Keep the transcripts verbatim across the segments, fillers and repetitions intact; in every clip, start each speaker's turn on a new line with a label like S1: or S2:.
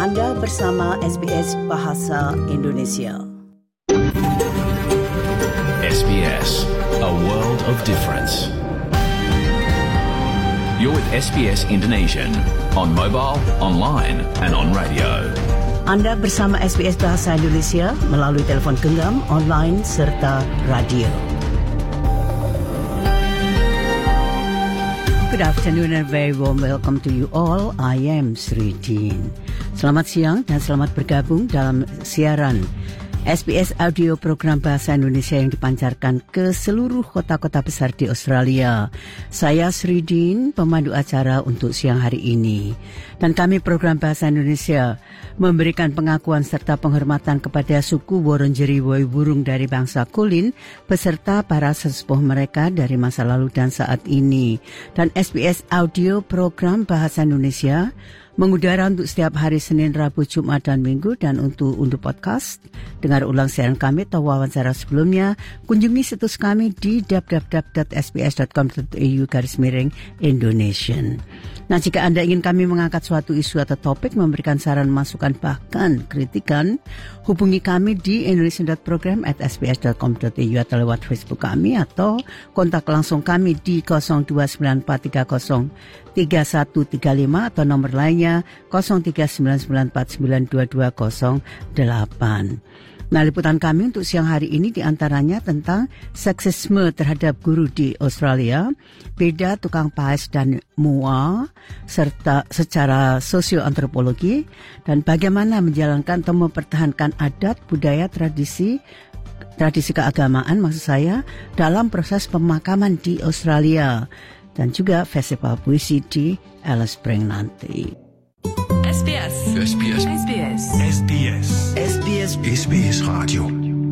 S1: Anda bersama S B S Bahasa Indonesia.
S2: S B S, a world of difference. You're with S B S Indonesian on mobile, online and on radio.
S1: Anda bersama S B S Bahasa Indonesia melalui telefon genggam, online serta radio. Good afternoon and very warm welcome to you all. I am Sri Dean. Selamat siang dan selamat bergabung dalam siaran S B S Audio Program Bahasa Indonesia yang dipancarkan ke seluruh kota-kota besar di Australia. Saya Sri Dean, pemandu acara untuk siang hari ini. Dan kami Program Bahasa Indonesia memberikan pengakuan serta penghormatan kepada suku Wurundjeri Woiwurrung dari bangsa Kulin beserta para sesepuh mereka dari masa lalu dan saat ini. Dan S B S Audio Program Bahasa Indonesia mengudara untuk setiap hari Senin, Rabu, Jumat, dan Minggu. Dan untuk untuk podcast, dengar ulang siaran kami atau wawancara sebelumnya, kunjungi situs kami di w w w dot s b s dot com dot a u garis miring Indonesian. Nah, jika Anda ingin kami mengangkat suatu isu atau topik, memberikan saran, masukan, bahkan kritikan, hubungi kami di indonesian dot program at s b s dot com dot a u atau lewat Facebook kami, atau kontak langsung kami di nol dua sembilan empat tiga nol tiga satu tiga lima atau nomor lainnya nol tiga sembilan sembilan empat sembilan dua dua nol delapan. Nah, liputan kami untuk siang hari ini diantaranya tentang seksisme terhadap guru di Australia, beda tukang paes dan mua, serta secara sosioantropologi, dan bagaimana menjalankan atau mempertahankan adat, budaya, tradisi, tradisi keagamaan maksud saya, dalam proses pemakaman di Australia, dan juga festival puisi di Alice Springs nanti.
S3: S B S.
S2: S B S.
S3: S B S.
S2: S B S.
S1: S B S.
S2: S B S Radio.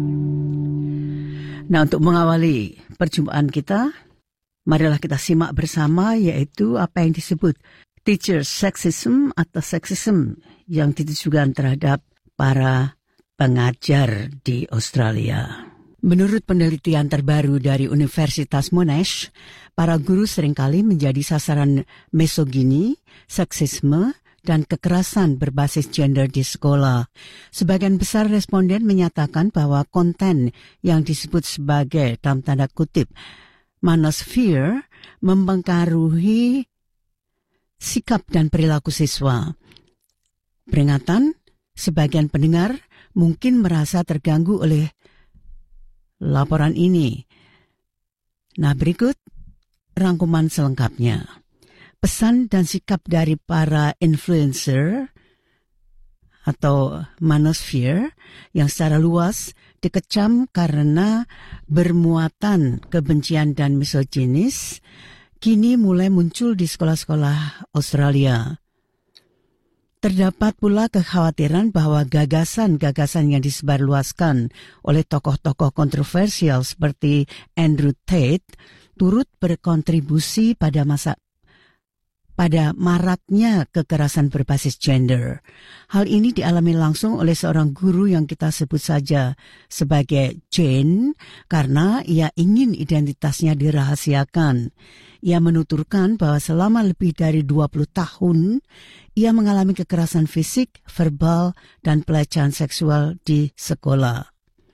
S1: Nah, untuk mengawali perjumpaan kita, marilah kita simak bersama yaitu apa yang disebut teacher sexism atau sexism yang ditujukan terhadap para pengajar di Australia. Menurut penelitian terbaru dari Universitas Monash, para guru seringkali menjadi sasaran misogini, seksisme, dan kekerasan berbasis gender di sekolah. Sebagian besar responden menyatakan bahwa konten yang disebut sebagai, dalam tanda kutip, manosphere, mempengaruhi sikap dan perilaku siswa. Peringatan, sebagian pendengar mungkin merasa terganggu oleh laporan ini. Nah, berikut rangkuman selengkapnya. Pesan dan sikap dari para influencer atau manosphere yang secara luas dikecam karena bermuatan kebencian dan misoginis kini mulai muncul di sekolah-sekolah Australia. Terdapat pula kekhawatiran bahwa gagasan-gagasan yang disebarluaskan oleh tokoh-tokoh kontroversial seperti Andrew Tate turut berkontribusi pada masa pada maraknya kekerasan berbasis gender. Hal ini dialami langsung oleh seorang guru yang kita sebut saja sebagai Jane karena ia ingin identitasnya dirahasiakan. Ia menuturkan bahwa selama lebih dari dua puluh tahun, ia mengalami kekerasan fisik, verbal, dan pelecehan seksual di sekolah.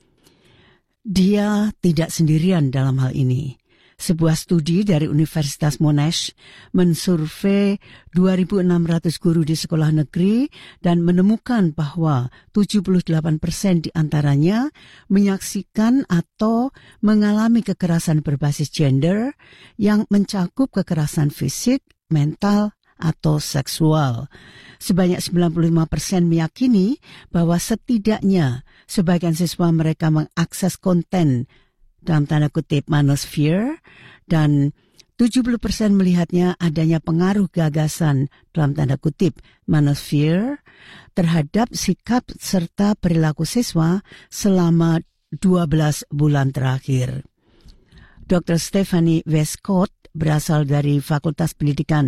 S1: Dia tidak sendirian dalam hal ini. Sebuah studi dari Universitas Monash mensurvei dua ribu enam ratus guru di sekolah negeri dan menemukan bahwa tujuh puluh delapan persen di antaranya menyaksikan atau mengalami kekerasan berbasis gender yang mencakup kekerasan fisik, mental, atau seksual. Sebanyak sembilan puluh lima persen meyakini bahwa setidaknya sebagian siswa mereka mengakses konten dalam tanda kutip manosphere, dan tujuh puluh persen melihatnya adanya pengaruh gagasan dalam tanda kutip manosphere terhadap sikap serta perilaku siswa selama dua belas bulan terakhir. Doktor Stephanie Westcott berasal dari Fakultas Pendidikan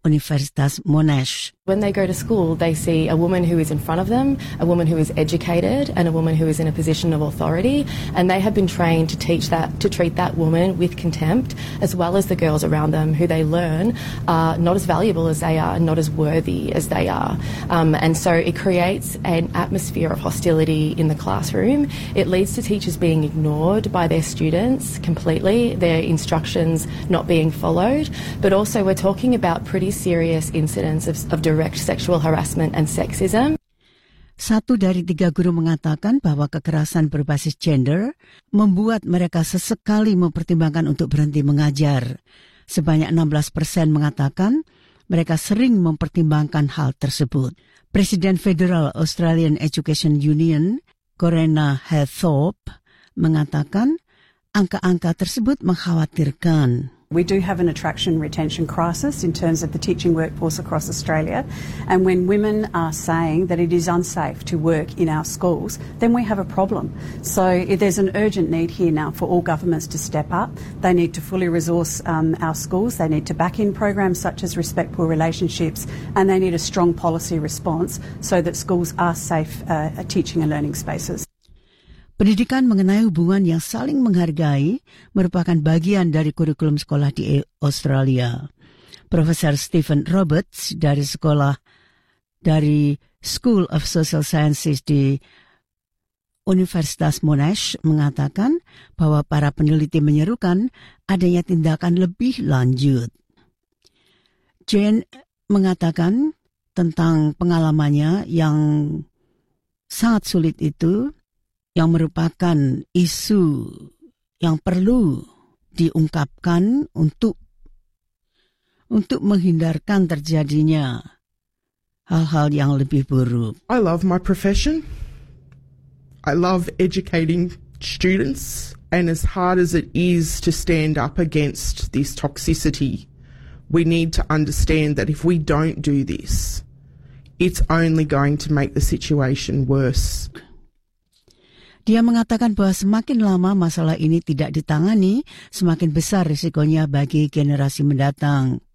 S1: Universitas Monash.
S4: When they go to school, they see a woman who is in front of them, a woman who is educated, and a woman who is in a position of authority, and they have been trained to teach that, to treat that woman with contempt, as well as the girls around them, who they learn are not as valuable as they are, and not as worthy as they are. Um, and so it creates an atmosphere of hostility in the classroom. It leads to teachers being ignored by their students completely, their instructions not being followed, but also we're talking about pretty serious incidents of, of direct sexual harassment and sexism.
S1: Satu dari tiga guru mengatakan bahwa kekerasan berbasis gender membuat mereka sesekali mempertimbangkan untuk berhenti mengajar. Sebanyak enam belas persen mengatakan mereka sering mempertimbangkan hal tersebut. Presiden Federal Australian Education Union, Corena Hathorpe, mengatakan angka-angka tersebut mengkhawatirkan.
S5: We do have an attraction retention crisis in terms of the teaching workforce across Australia, and when women are saying that it is unsafe to work in our schools, then we have a problem. So there's an urgent need here now for all governments to step up. They need to fully resource um, our schools, they need to back in programs such as Respectful Relationships, and they need a strong policy response so that schools are safe uh, teaching and learning spaces.
S1: Pendidikan mengenai hubungan yang saling menghargai merupakan bagian dari kurikulum sekolah di Australia. Profesor Stephen Roberts dari sekolah dari School of Social Sciences di Universitas Monash mengatakan bahwa para peneliti menyerukan adanya tindakan lebih lanjut. Jane mengatakan tentang pengalamannya yang sangat sulit itu, yang merupakan isu yang perlu diungkapkan untuk untuk menghindarkan terjadinya hal-hal yang lebih buruk.
S6: I love my profession. I love educating students, and as hard as it is to stand up against this toxicity, we need to understand that if we don't do this, it's only going to make the situation worse.
S1: Dia mengatakan bahwa semakin lama masalah ini tidak ditangani, semakin besar risikonya bagi generasi mendatang.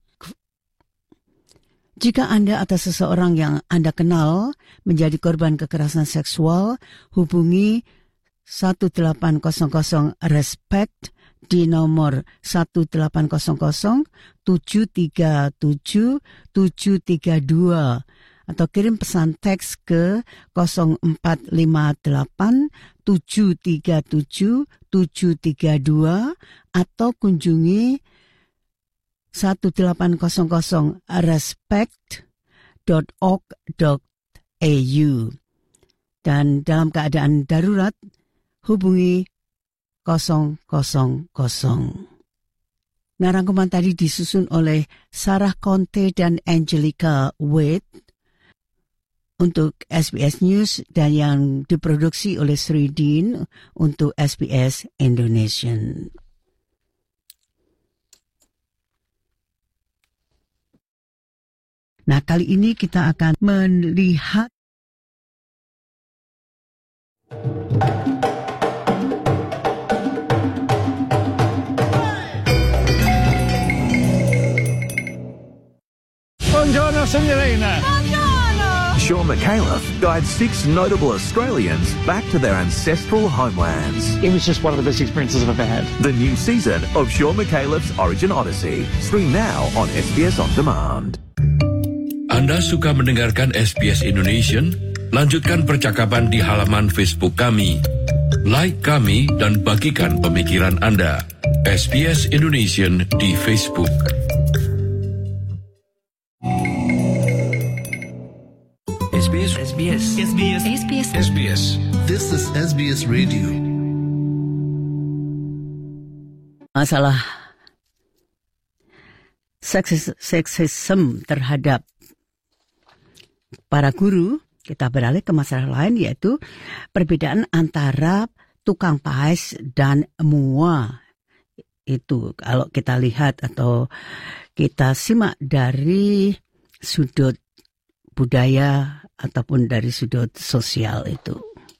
S1: Jika Anda atau seseorang yang Anda kenal menjadi korban kekerasan seksual, hubungi satu delapan nol nol RESPECT di nomor satu delapan nol nol tujuh tiga tujuh tujuh tiga dua. Atau kirim pesan teks ke nol empat lima delapan tujuh tiga tujuh tujuh tiga dua atau kunjungi satu delapan nol nol respect dot org dot a u. Dan dalam keadaan darurat, hubungi nol nol nol. Nah, rangkuman tadi disusun oleh Sarah Conte dan Angelica Wade untuk S B S News dan yang diproduksi oleh Sri Dean untuk S B S Indonesian. Nah, kali ini kita akan melihat
S7: Buongiorno, signorina.
S8: Sean McAuliffe guides six notable Australians back to their ancestral homelands.
S7: It was just one of the best experiences I've ever had.
S8: The new season of Sean McAuliffe's Origin Odyssey. Stream now on S B S On Demand.
S9: Anda suka mendengarkan S B S Indonesian? Lanjutkan percakapan di halaman Facebook kami. Like kami dan bagikan pemikiran Anda. S B S Indonesian di Facebook.
S2: S B S S B S
S3: S B S S B S
S2: S B S.
S10: This is S B S Radio.
S1: Masalah seksis, seksisme terhadap para guru, kita beralih ke masalah lain, yaitu perbedaan antara tukang paes dan mua. Itu kalau kita lihat atau kita simak dari sudut budaya ataupun dari sudut sosial itu.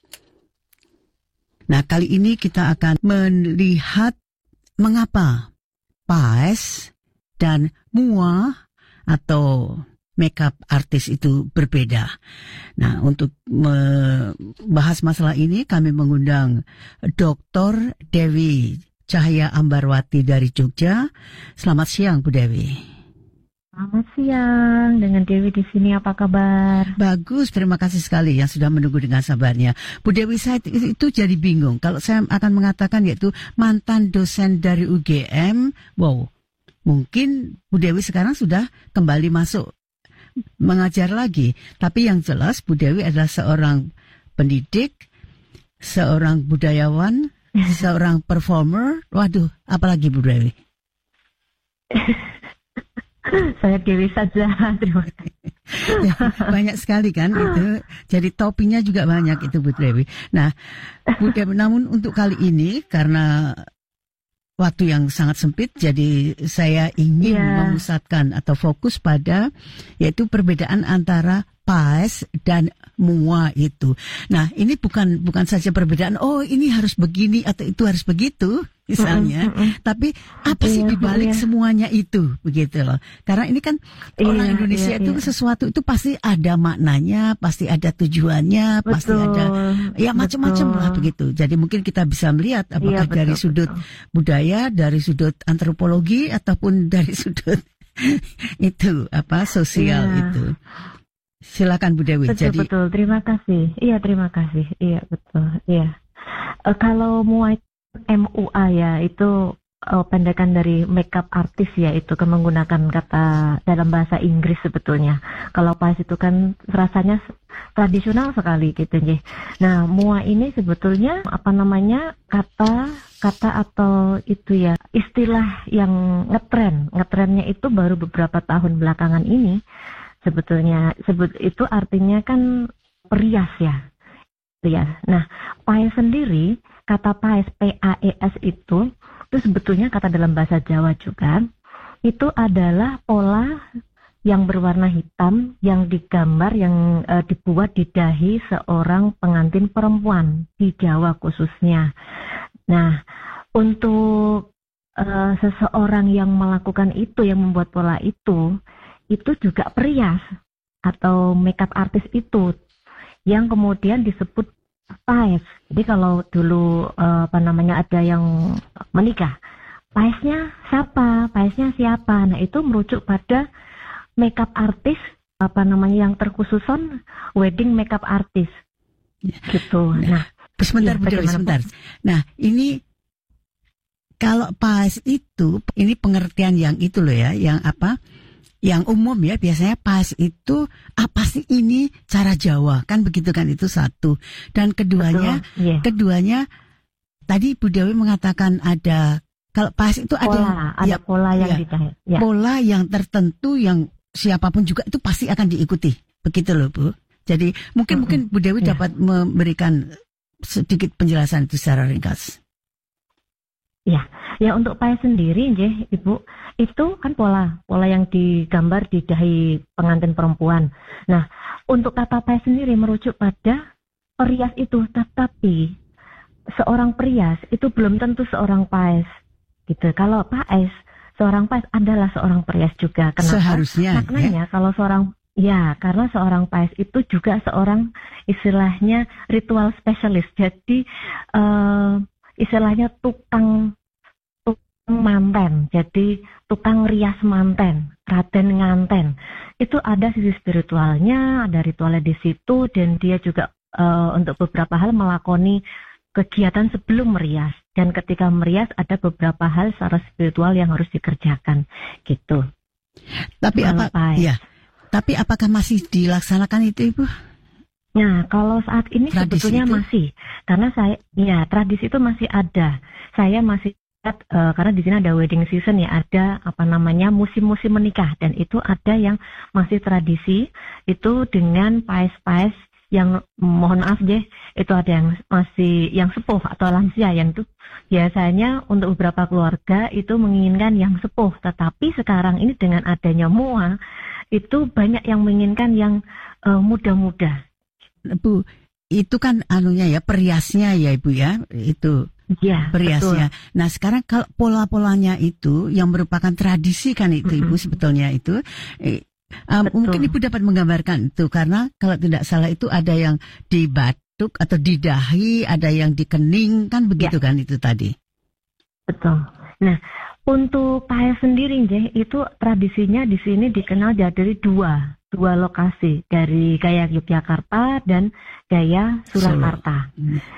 S1: Nah, kali ini kita akan melihat mengapa paes dan mua atau makeup artis itu berbeda. Nah, untuk membahas masalah ini kami mengundang Doktor Dewi Cahaya Ambarwati dari Jogja. Selamat siang, Bu Dewi.
S11: Selamat siang, dengan Dewi di sini, apa kabar?
S1: Bagus, terima kasih sekali yang sudah menunggu dengan sabarnya. Bu Dewi, saya itu jadi bingung. Kalau saya akan mengatakan yaitu mantan dosen dari U G M, wow, mungkin Bu Dewi sekarang sudah kembali masuk mengajar lagi. Tapi yang jelas Bu Dewi adalah seorang pendidik, seorang budayawan, seorang performer. Waduh, apalagi Bu Dewi?
S11: Saya Dewi saja, terima kasih.
S1: Ya, banyak sekali kan itu. Jadi toppingnya juga banyak itu Bu Dewi. Nah, Bu Dewi, namun untuk kali ini karena waktu yang sangat sempit, jadi saya ingin yeah. memusatkan atau fokus pada yaitu perbedaan antara P A E S dan M U A itu. Nah, ini bukan bukan saja perbedaan. Oh, ini harus begini atau itu harus begitu, misalnya. Mm-hmm, mm-hmm. Tapi apa sih yeah, dibalik yeah. semuanya itu, begitu loh. Karena ini kan yeah, orang Indonesia yeah, itu yeah. sesuatu itu pasti ada maknanya, pasti ada tujuannya, betul, pasti ada ya macam-macam lah begitu. Jadi mungkin kita bisa melihat apakah yeah, betul, dari sudut betul. budaya, dari sudut antropologi ataupun dari sudut itu apa sosial yeah. itu. Silakan Bu Dewi.
S11: Betul,
S1: Jadi
S11: betul. Terima kasih. Iya, terima kasih. Iya, betul. Iya. E, kalau M U A M U A ya itu e, pendekan dari makeup artist ya, itu kan menggunakan kata dalam bahasa Inggris sebetulnya. Kalau P A E S itu kan rasanya tradisional sekali gitu ya. Nah, M U A ini sebetulnya apa namanya kata kata atau itu ya istilah yang ngetren. Ngetrennya itu baru beberapa tahun belakangan ini. Sebetulnya sebut itu artinya kan perias ya, perias. Nah, P A E S sendiri, kata P A E S, P A E S itu, itu sebetulnya kata dalam bahasa Jawa juga, itu adalah pola yang berwarna hitam yang digambar, yang e, dibuat di dahi seorang pengantin perempuan di Jawa khususnya. Nah, untuk e, seseorang yang melakukan itu, yang membuat pola itu, itu juga perias atau makeup artist itu yang kemudian disebut P A E S. Jadi kalau dulu uh, apa namanya ada yang menikah, P A E S-nya siapa? P A E S-nya siapa? Nah, itu merujuk pada makeup artist apa namanya yang terkhususon wedding makeup artist. Gitu. Nah,
S1: nah sebentar, ya, sebentar. Nah, ini kalau P A E S itu ini pengertian yang itu loh ya, yang apa? Yang umum ya, biasanya P A E S itu apa sih ini cara Jawa, kan begitu kan, itu satu. Dan keduanya, yeah. keduanya tadi Bu Dewi mengatakan ada, kalau P A E S itu
S11: pola,
S1: ada,
S11: ada
S1: ya,
S11: pola yang
S1: ya,
S11: dicari, ya.
S1: pola yang tertentu yang siapapun juga itu pasti akan diikuti, begitu loh Bu. Jadi mungkin mm-hmm. mungkin Bu Dewi yeah. dapat memberikan sedikit penjelasan itu secara ringkas.
S11: Ya, ya untuk P A E S sendiri, ya, Ibu, itu kan pola, pola yang digambar di dahi pengantin perempuan. Nah, untuk kata P A E S sendiri merujuk pada perias itu, tetapi seorang perias itu belum tentu seorang P A E S, gitu. Kalau P A E S, seorang P A E S adalah seorang perias juga. Kenapa?
S1: Seharusnya.
S11: Maknanya
S1: ya?
S11: kalau seorang Ya, karena seorang P A E S itu juga seorang istilahnya ritual specialist. Jadi uh, istilahnya tukang tukang manten. Jadi tukang rias manten, raden nganten. Itu ada sisi spiritualnya, ada ritualnya di situ, dan dia juga uh, untuk beberapa hal melakoni kegiatan sebelum merias. Dan ketika merias ada beberapa hal secara spiritual yang harus dikerjakan, gitu.
S1: Tapi
S11: kalau
S1: apa? Ya. Tapi apakah masih dilaksanakan itu, Ibu?
S11: Nah, kalau saat ini tradisi sebetulnya itu? Masih, karena saya, ya tradisi itu masih ada. Saya masih lihat, uh, karena di sini ada wedding season ya, ada apa namanya musim-musim menikah, dan itu ada yang masih tradisi itu dengan paes-paes yang mohon maaf deh, itu ada yang masih yang sepuh atau lansia, yang itu biasanya untuk beberapa keluarga itu menginginkan yang sepuh, tetapi sekarang ini dengan adanya M U A itu banyak yang menginginkan yang uh, muda-muda.
S1: Bu, itu kan anunya ya, periasnya ya Ibu ya, itu
S11: Ya,
S1: beriasnya. Betul. Nah sekarang kalau pola-polanya itu yang merupakan tradisi kan itu mm-hmm. Ibu sebetulnya itu, eh, um, mungkin Ibu dapat menggambarkan itu karena kalau tidak salah itu ada yang di batuk atau di dahi, ada yang di kening kan begitu ya. Kan itu tadi.
S11: Betul. Nah untuk paes sendiri Jeh, itu tradisinya di sini dikenal dari dua dua lokasi dari gaya Yogyakarta dan gaya Surakarta.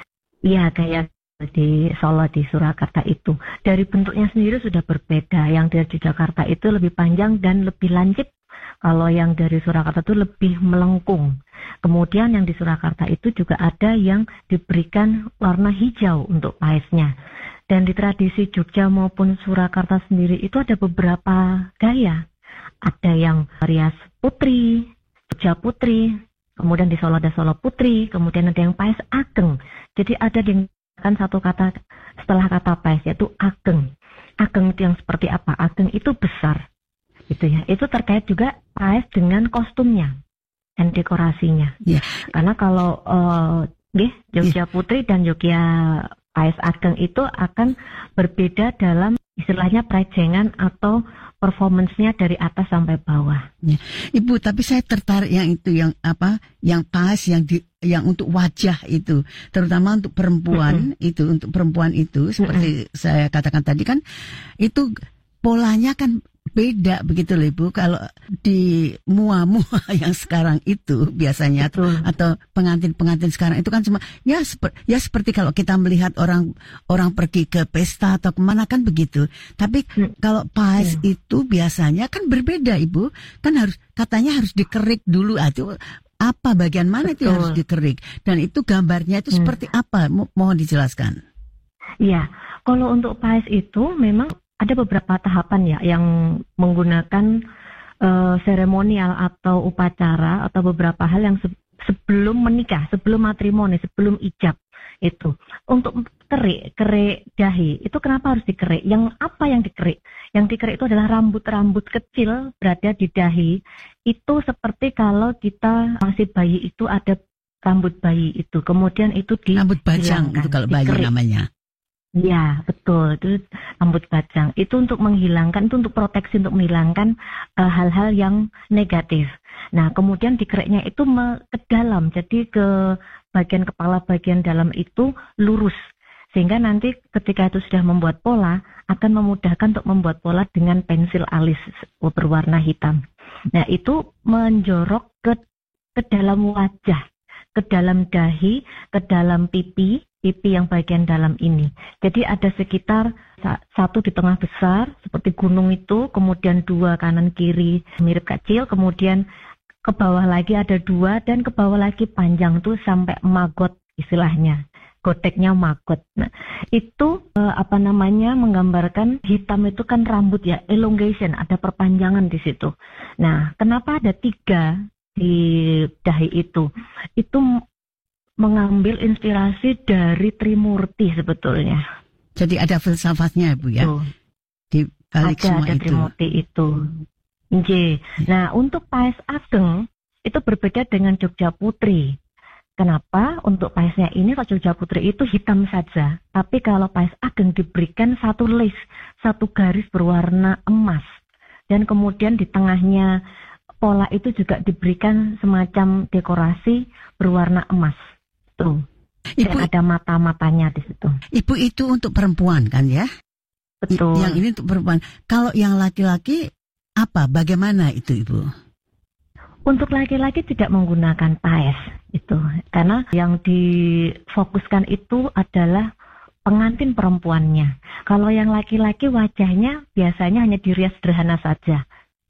S11: Iya gaya di Solo di Surakarta itu dari bentuknya sendiri sudah berbeda. Yang dari Jakarta itu lebih panjang dan lebih lancip. Kalau yang dari Surakarta itu lebih melengkung. Kemudian yang di Surakarta itu juga ada yang diberikan warna hijau untuk paesnya. Dan di tradisi Jogja maupun Surakarta sendiri itu ada beberapa gaya. Ada yang rias putri, Jogja putri, kemudian di Solo ada Solo putri, kemudian ada yang paes ageng. Jadi ada yang kan satu kata setelah kata paes yaitu ageng. Ageng itu yang seperti apa? Ageng itu besar, gitu ya. Itu terkait juga paes dengan kostumnya dan dekorasinya. Yeah. Karena kalau uh, Jogja yeah. Putri dan Jogja paes ageng itu akan berbeda dalam istilahnya prejengan atau performance-nya dari atas sampai bawah.
S1: Ya. Ibu, tapi saya tertarik yang itu, yang apa, yang paes, yang di, yang untuk wajah itu, terutama untuk perempuan mm-hmm. itu, untuk perempuan itu, seperti mm-hmm. saya katakan tadi kan, itu polanya kan beda begitu loh Ibu. Kalau di mua-mua yang sekarang itu biasanya Betul. Atau pengantin-pengantin sekarang itu kan cuma ya seperti ya seperti kalau kita melihat orang orang pergi ke pesta atau kemana kan begitu. Tapi hmm. kalau paes hmm. itu biasanya kan berbeda Ibu. Kan harus katanya harus dikerik dulu aja. Apa bagian mana Betul. Itu harus dikerik dan itu gambarnya itu hmm. seperti apa? Mo- mohon dijelaskan.
S11: Iya, kalau untuk paes itu memang ada beberapa tahapan ya yang menggunakan uh, seremonial atau upacara atau beberapa hal yang se- sebelum menikah, sebelum matrimoni, sebelum ijab itu. Untuk kerik, kerik dahi, itu kenapa harus dikerik? Yang apa yang dikerik? Yang dikerik itu adalah rambut-rambut kecil berada di dahi. Itu seperti kalau kita masih bayi itu ada rambut bayi itu. Kemudian itu di
S1: rambut bajang itu kalau bayi dikerik. Namanya.
S11: Ya, betul. Itu rambut bajang. Itu untuk menghilangkan, itu untuk proteksi, untuk menghilangkan uh, hal-hal yang negatif. Nah, kemudian dikeriknya itu me- ke dalam. Jadi ke bagian kepala, bagian dalam itu lurus. Sehingga nanti ketika itu sudah membuat pola, akan memudahkan untuk membuat pola dengan pensil alis berwarna hitam. Nah, itu menjorok ke, ke dalam wajah, ke dalam dahi, ke dalam pipi, pipi yang bagian dalam ini. Jadi ada sekitar satu di tengah besar seperti gunung itu, kemudian dua kanan kiri mirip kecil, kemudian ke bawah lagi ada dua dan ke bawah lagi panjang tuh sampai magot istilahnya. Goteknya magot. Nah, itu eh, apa namanya menggambarkan hitam itu kan rambut ya, elongation, ada perpanjangan di situ. Nah, kenapa ada tiga di dahi itu? Itu mengambil inspirasi dari Trimurti sebetulnya.
S1: Jadi ada filsafatnya Bu ya? Oh. Di balik
S11: ada,
S1: semua
S11: ada
S1: itu.
S11: Trimurti itu. Nggih. Nah, untuk paes ageng itu berbeda dengan Jogja Putri. Kenapa? Untuk paesnya ini kalau Jogja Putri itu hitam saja. Tapi kalau paes ageng diberikan satu lace, satu garis berwarna emas. Dan kemudian di tengahnya pola itu juga diberikan semacam dekorasi berwarna emas. Tuh. Ibu, dan ada mata-matanya di situ.
S1: Ibu itu untuk perempuan kan ya?
S11: Betul.
S1: Yang ini untuk perempuan. Kalau yang laki-laki apa? Bagaimana itu Ibu?
S11: Untuk laki-laki tidak menggunakan paes itu, karena yang difokuskan itu adalah pengantin perempuannya. Kalau yang laki-laki wajahnya biasanya hanya dirias sederhana saja.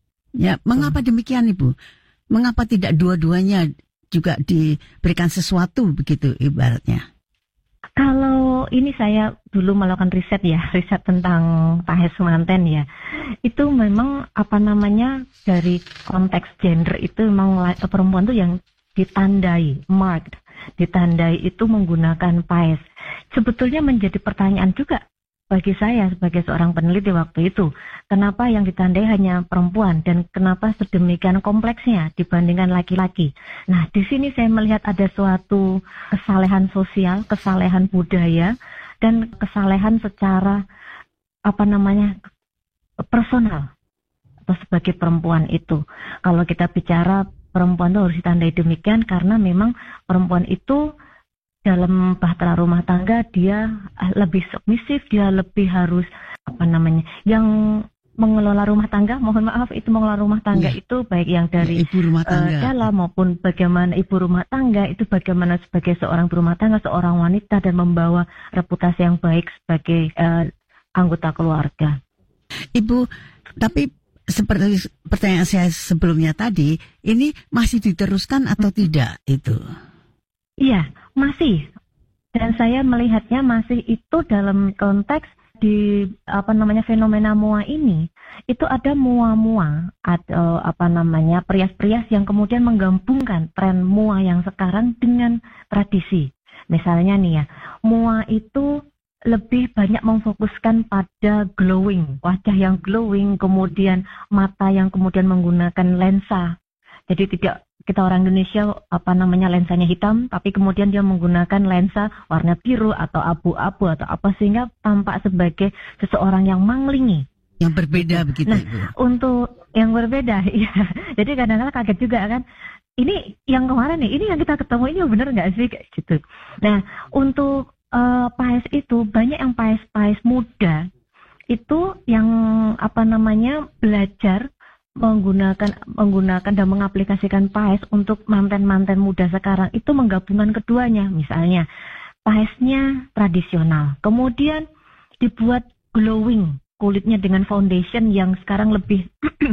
S1: Ya, mengapa demikian Ibu? Mengapa tidak dua-duanya juga diberikan sesuatu begitu ibaratnya?
S11: Kalau ini saya dulu melakukan riset ya, riset tentang paes manten ya. Itu memang apa namanya dari konteks gender itu memang perempuan tuh yang ditandai, marked, ditandai itu menggunakan paes. Sebetulnya menjadi pertanyaan juga bagi saya sebagai seorang peneliti waktu itu, kenapa yang ditandai hanya perempuan dan kenapa sedemikian kompleksnya dibandingkan laki-laki. Nah, di sini saya melihat ada suatu kesalehan sosial, kesalehan budaya dan kesalehan secara apa namanya personal atau sebagai perempuan itu. Kalau kita bicara perempuan itu harus ditandai demikian karena memang perempuan itu dalam bahtera rumah tangga dia lebih submisif, dia lebih harus apa namanya yang mengelola rumah tangga, mohon maaf itu mengelola rumah tangga ya. Itu baik yang dari
S1: ibu rumah tangga. Uh,
S11: dalam maupun bagaimana ibu rumah tangga itu bagaimana sebagai seorang berumah tangga, seorang wanita dan membawa reputasi yang baik sebagai uh, anggota keluarga.
S1: Ibu, tapi seperti pertanyaan saya sebelumnya tadi, ini masih diteruskan atau tidak itu?
S11: Iya, masih. Dan saya melihatnya masih itu dalam konteks di apa namanya fenomena mua ini itu ada mua-mua atau apa namanya perias-perias yang kemudian menggabungkan tren mua yang sekarang dengan tradisi. Misalnya nih ya, mua itu lebih banyak memfokuskan pada glowing, wajah yang glowing, kemudian mata yang kemudian menggunakan lensa. Jadi tidak kita orang Indonesia apa namanya lensanya hitam, tapi kemudian dia menggunakan lensa warna biru atau abu-abu atau apa sehingga tampak sebagai seseorang yang manglingi.
S1: Yang berbeda begitu.
S11: Nah,
S1: Ibu.
S11: Untuk yang berbeda, ya. Jadi kadang-kadang kaget juga kan. Ini yang kemarin nih, ini yang kita ketemu ini benar nggak sih kayak gitu. Nah, untuk uh, paes itu banyak yang paes-paes muda itu yang apa namanya belajar menggunakan menggunakan dan mengaplikasikan paes untuk manten-manten muda sekarang itu menggabungkan keduanya. Misalnya paesnya tradisional, kemudian dibuat glowing kulitnya dengan foundation yang sekarang lebih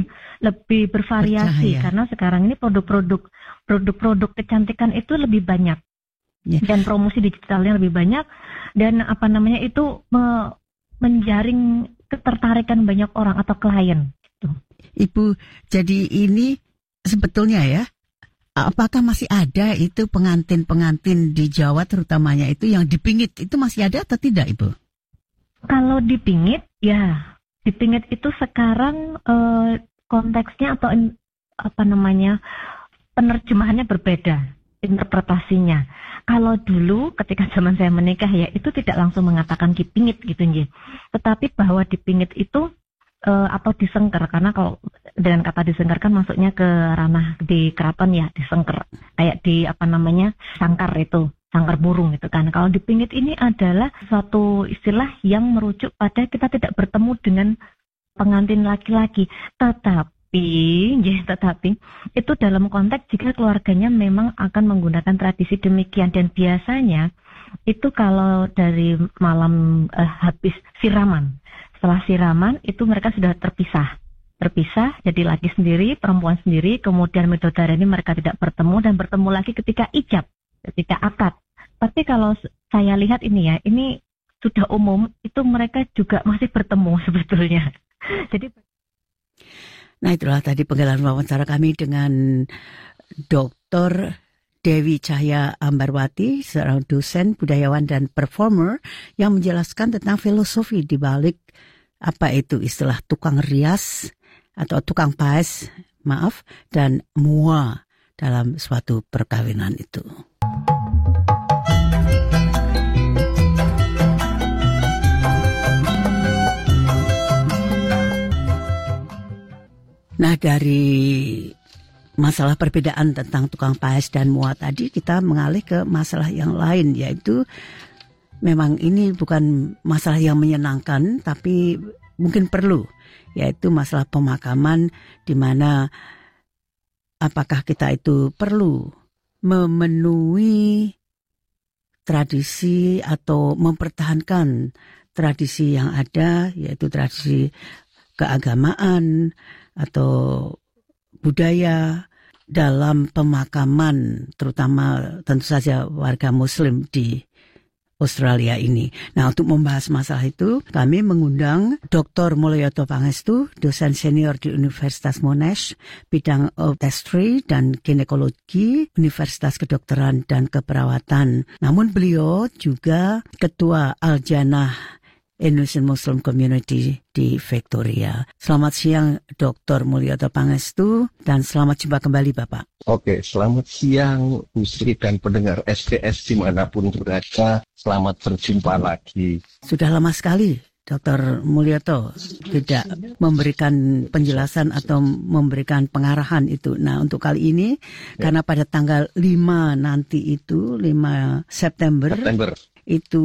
S11: lebih bervariasi. Bercahaya. Karena sekarang ini produk-produk produk-produk kecantikan itu lebih banyak yeah. dan promosi digitalnya lebih banyak dan apa namanya itu me, menjaring ketertarikan banyak orang atau klien.
S1: Ibu, jadi ini sebetulnya ya, apakah masih ada itu pengantin-pengantin di Jawa terutamanya itu yang dipingit, itu masih ada atau tidak Ibu?
S11: Kalau dipingit, ya dipingit itu sekarang eh, konteksnya atau in, apa namanya penerjemahannya berbeda, interpretasinya. Kalau dulu ketika zaman saya menikah ya itu tidak langsung mengatakan dipingit gitu nggih. Tetapi bahwa dipingit itu Uh, atau disengker, karena kalau dengan kata disengker kan masuknya ke ranah di keraton ya, disengker kayak di apa namanya sangkar itu, sangkar burung gitu kan. Kalau dipingit ini adalah suatu istilah yang merujuk pada kita tidak bertemu dengan pengantin laki-laki, tetapi ya tetapi itu dalam konteks jika keluarganya memang akan menggunakan tradisi demikian. Dan biasanya itu kalau dari malam uh, habis siraman, setelah siraman itu mereka sudah terpisah, terpisah jadi laki sendiri, perempuan sendiri, kemudian midodareni mereka tidak bertemu dan bertemu lagi ketika ijab, ketika akad. Tapi kalau saya lihat ini ya, ini sudah umum, itu mereka juga masih bertemu sebetulnya. Jadi,
S1: nah itulah tadi penggalan wawancara kami dengan Doktor Dewi Cahya Ambarwati, seorang dosen, budayawan, dan performer yang menjelaskan tentang filosofi di balik apa itu istilah tukang rias atau tukang paes, maaf, dan mua dalam suatu perkawinan itu. Nah, dari masalah perbedaan tentang tukang paes dan mua tadi, kita mengalih ke masalah yang lain, yaitu memang ini bukan masalah yang menyenangkan, tapi mungkin perlu, yaitu masalah pemakaman, di mana apakah kita itu perlu memenuhi tradisi atau mempertahankan tradisi yang ada, yaitu tradisi keagamaan atau budaya dalam pemakaman, terutama tentu saja warga Muslim di Australia ini. Nah, untuk membahas masalah itu, kami mengundang Doktor Mulyoto Pangestu, dosen senior di Universitas Monash, bidang obstetri dan ginekologi, Universitas Kedokteran dan Keperawatan. Namun beliau juga Ketua Al-Jannah Indonesian Muslim Community di Victoria. Selamat siang Doktor Mulyoto Pangestu dan selamat jumpa kembali Bapak.
S12: Oke, selamat siang Bu Sri dan pendengar S B S dimanapun berada. Selamat berjumpa lagi.
S1: Sudah lama sekali Doktor Mulyoto tidak memberikan penjelasan atau memberikan pengarahan itu. Nah untuk kali ini ya. Karena pada tanggal lima nanti itu, lima September, September. itu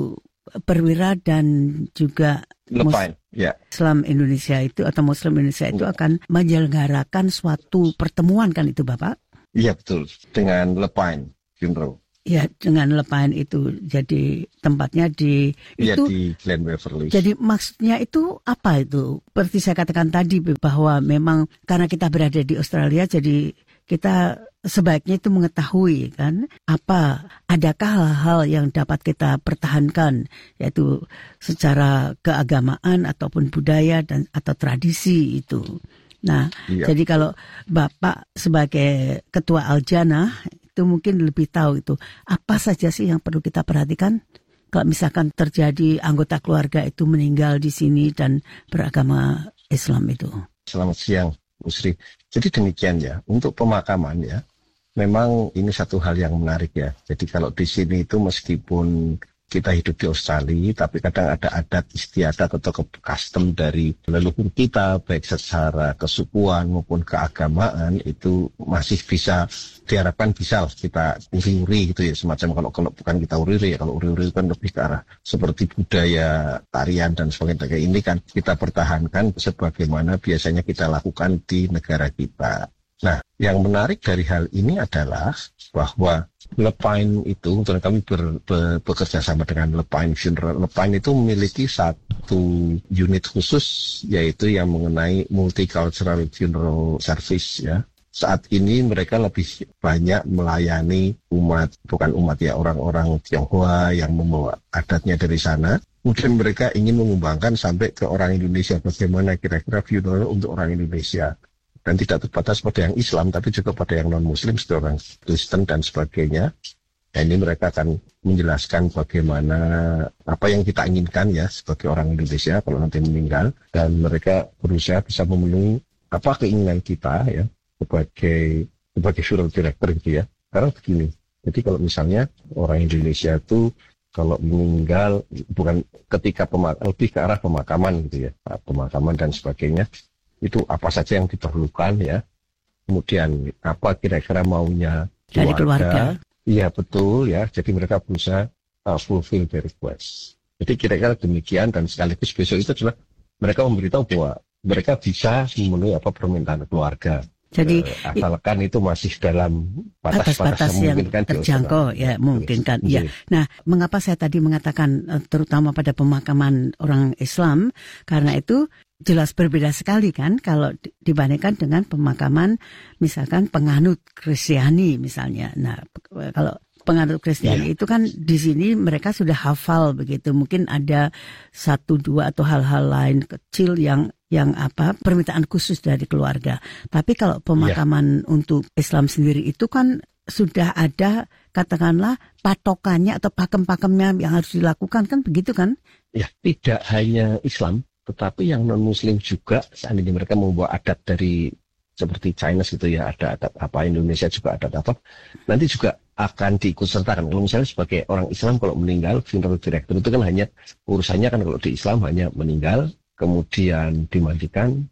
S1: perwira dan juga
S12: Lepine, ya.
S1: Islam Indonesia itu atau Muslim Indonesia itu ya. akan menyelenggarakan suatu pertemuan kan itu Bapak?
S12: Iya betul, dengan Lepine Funeral.
S1: Ya, dengan Lepine itu jadi tempatnya di
S12: ya,
S1: itu
S12: di Glen Waverly.
S1: Jadi maksudnya itu apa itu? Seperti saya katakan tadi bahwa memang karena kita berada di Australia jadi kita sebaiknya itu mengetahui kan apa adakah hal-hal yang dapat kita pertahankan yaitu secara keagamaan ataupun budaya dan atau tradisi itu. Nah, iya. Jadi kalau Bapak sebagai ketua Aljana itu mungkin lebih tahu itu apa saja sih yang perlu kita perhatikan kalau misalkan terjadi anggota keluarga itu meninggal di sini dan beragama Islam itu.
S12: Selamat siang Bu Sri. Jadi demikian ya, untuk pemakaman ya, memang ini satu hal yang menarik ya. Jadi kalau di sini itu meskipun kita hidup di Australia, tapi kadang ada adat istiadat atau custom dari leluhur kita, baik secara kesukuan maupun keagamaan, itu masih bisa diharapkan bisa kita uri-uri gitu ya. Semacam kalau kalau bukan kita uri-uri ya, kalau uri-uri kan lebih ke arah seperti budaya tarian dan sebagainya. Ini kan kita pertahankan sebagaimana biasanya kita lakukan di negara kita. Nah, yang menarik dari hal ini adalah bahwa Lepine itu, untuk kami ber, ber, bekerja sama dengan Lepine Funeral. Lepine itu memiliki satu unit khusus, yaitu yang mengenai multicultural funeral service ya. Saat ini mereka lebih banyak melayani umat, bukan umat ya, orang-orang Tionghoa yang membawa adatnya dari sana. Kemudian mereka ingin mengembangkan sampai ke orang Indonesia, bagaimana kira-kira funeral untuk orang Indonesia. Dan tidak terbatas pada yang Islam, tapi juga pada yang non-Muslim, seperti orang Kristen dan sebagainya. Dan ini mereka akan menjelaskan bagaimana apa yang kita inginkan ya sebagai orang Indonesia kalau nanti meninggal. Dan mereka berusaha bisa memenuhi apa keinginan kita ya sebagai sebagai funeral director gitu ya. Karena begini, jadi kalau misalnya orang Indonesia itu kalau meninggal bukan ketika pemakaman, lebih ke arah pemakaman gitu ya, pemakaman dan sebagainya. Itu apa saja yang diperlukan ya. Kemudian apa kira-kira maunya keluarga. Dari keluarga. Iya betul ya. Jadi mereka berusaha uh, fulfill their request. Jadi kira-kira demikian dan sekaligus besok itu adalah mereka memberitahu bahwa mereka bisa memenuhi apa permintaan keluarga.
S1: Jadi
S12: uh, asalkan itu masih dalam batas-batas
S1: yang terjangkau ya memungkinkan ya. Nah, mengapa saya tadi mengatakan terutama pada pemakaman orang Islam karena itu jelas berbeda sekali kan kalau dibandingkan dengan pemakaman misalkan penganut Kristiani misalnya. Nah, kalau penganut Kristiani yeah. itu kan di sini mereka sudah hafal begitu. Mungkin ada satu dua atau hal-hal lain kecil yang yang apa permintaan khusus dari keluarga. Tapi kalau pemakaman yeah. untuk Islam sendiri itu kan sudah ada katakanlah patokannya atau pakem-pakemnya yang harus dilakukan kan begitu kan?
S12: Ya, tidak hanya Islam, tetapi yang non-Muslim juga seandainya mereka membawa adat dari seperti China gitu ya, ada adat apa, Indonesia juga adat apa, nanti juga akan diikut sertakan. Kalau misalnya sebagai orang Islam kalau meninggal, funeral director itu kan hanya urusannya kan kalau di Islam hanya meninggal, kemudian dimandikan,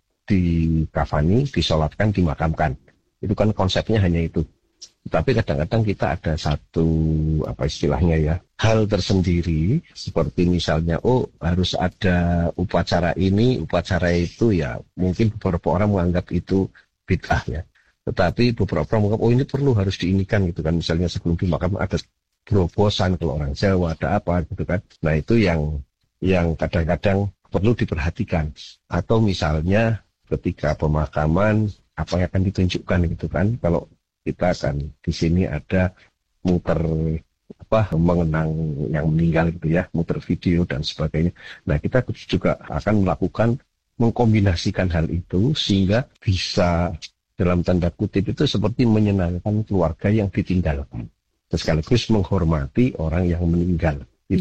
S12: dikafani, disolatkan, dimakamkan. Itu kan konsepnya hanya itu. Tapi kadang-kadang kita ada satu apa istilahnya ya hal tersendiri seperti misalnya oh harus ada upacara ini, upacara itu ya mungkin beberapa orang menganggap itu bid'ah ya. Tetapi beberapa orang menganggap oh ini perlu harus diinikan gitu kan. Misalnya sebelum dimakamkan ada berobosan kalau orang Jawa ada apa gitu kan. Nah itu yang yang kadang-kadang perlu diperhatikan. Atau misalnya ketika pemakaman apa yang akan ditunjukkan gitu kan. Kalau kita akan di sini ada muter apa mengenang yang meninggal gitu ya, muter video dan sebagainya. Nah kita juga akan melakukan mengkombinasikan hal itu sehingga bisa dalam tanda kutip itu seperti menyenangkan keluarga yang ditinggalkan, sekaligus menghormati orang yang meninggal itu.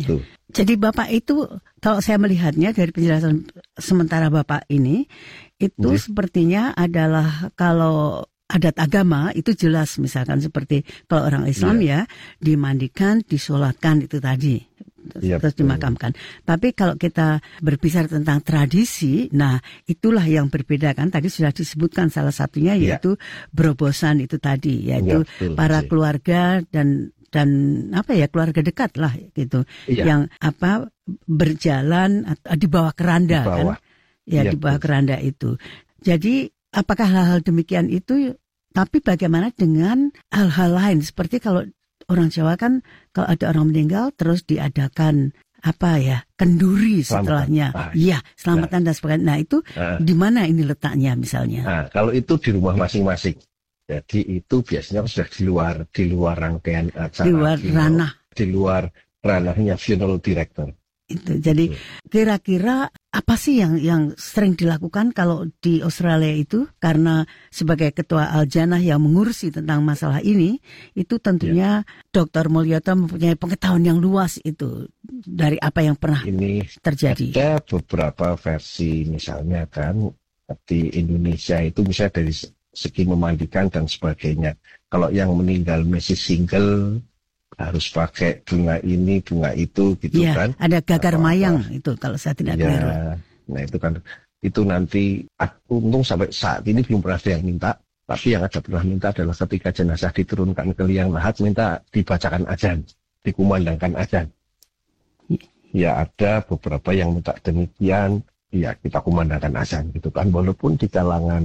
S1: Jadi Bapak itu, kalau saya melihatnya dari penjelasan sementara Bapak ini, itu hmm. sepertinya adalah kalau adat agama itu jelas, misalkan seperti kalau orang Islam yeah. ya dimandikan, disolatkan itu tadi, yeah, terus betul. dimakamkan. Tapi kalau kita berbicara tentang tradisi, nah itulah yang berbeda kan. Tadi sudah disebutkan salah satunya yeah. yaitu berobosan itu tadi, yaitu yeah, para betul. keluarga dan dan apa ya keluarga dekat lah gitu, iya. yang apa berjalan di bawah keranda di bawah. kan, ya iya, di bawah betul. keranda itu. Jadi apakah hal-hal demikian itu? Tapi bagaimana dengan hal-hal lain seperti kalau orang Jawa kan kalau ada orang meninggal terus diadakan apa ya kenduri setelahnya, ah, ya selamatan nah. dan sebagainya. Nah itu nah. di mana ini letaknya misalnya?
S12: Nah, kalau itu di rumah masing-masing. Jadi itu biasanya sudah di luar di luar rangkaian acara,
S1: di luar funeral, ranah,
S12: di luar ranahnya funeral director.
S1: Itu jadi kira-kira apa sih yang yang sering dilakukan kalau di Australia itu, karena sebagai ketua Al-Jannah yang mengurusi tentang masalah ini, itu tentunya ya. Doktor Mulyoto mempunyai pengetahuan yang luas itu dari apa yang pernah
S12: ini
S1: terjadi.
S12: Ada beberapa versi misalnya kan di Indonesia itu misalnya dari segi memandikan dan sebagainya. Kalau yang meninggal masih single harus pakai bunga ini, bunga itu gitu ya, kan.
S1: Ada gagar apa, mayang apa. Itu kalau saya tidak keliru.
S12: Ya, nah itu kan itu nanti untung sampai saat ini belum pernah ada yang minta, tapi yang ada pernah minta adalah ketika jenazah diturunkan ke liang lahat minta dibacakan azan, dikumandangkan azan. Ya, ya ada beberapa yang minta demikian, ya kita kumandangkan azan gitu kan, walaupun di kalangan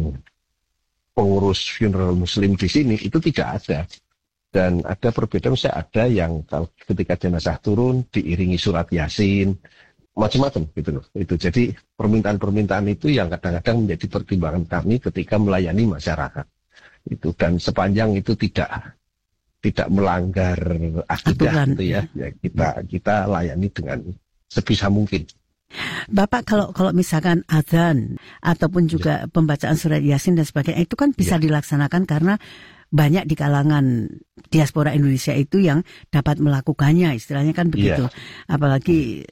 S12: pengurus funeral muslim di sini itu tidak ada. Dan ada perbedaan, misalnya ada yang kalau ketika jenazah turun diiringi surat Yasin, macam-macam gitu loh. Itu jadi permintaan-permintaan itu yang kadang-kadang menjadi pertimbangan kami ketika melayani masyarakat. Itu dan sepanjang itu tidak tidak melanggar akidah gitu ya, ya kita kita layani dengan sebisa mungkin.
S1: Bapak kalau kalau misalkan azan ataupun juga ya. pembacaan surat Yasin dan sebagainya itu kan bisa ya. dilaksanakan karena banyak di kalangan diaspora Indonesia itu yang dapat melakukannya, istilahnya kan begitu. Ya. Apalagi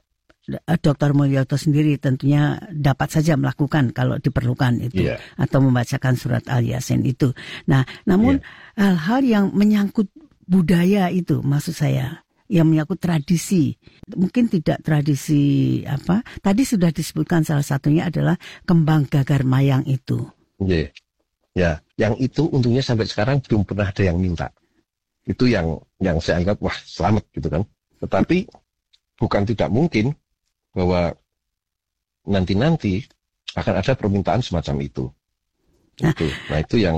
S1: Doktor Mulyoto sendiri tentunya dapat saja melakukan kalau diperlukan itu ya. atau membacakan surat Al-Yasin itu. Nah, namun ya. hal-hal yang menyangkut budaya itu maksud saya, yang menyangkut tradisi, mungkin tidak tradisi apa, tadi sudah disebutkan salah satunya adalah kembang gagar mayang itu.
S12: Yeah. Ya, yang itu untungnya sampai sekarang belum pernah ada yang minta. Itu yang yang saya anggap wah selamat gitu kan. Tetapi bukan tidak mungkin bahwa nanti-nanti akan ada permintaan semacam itu. Nah, itu, nah itu yang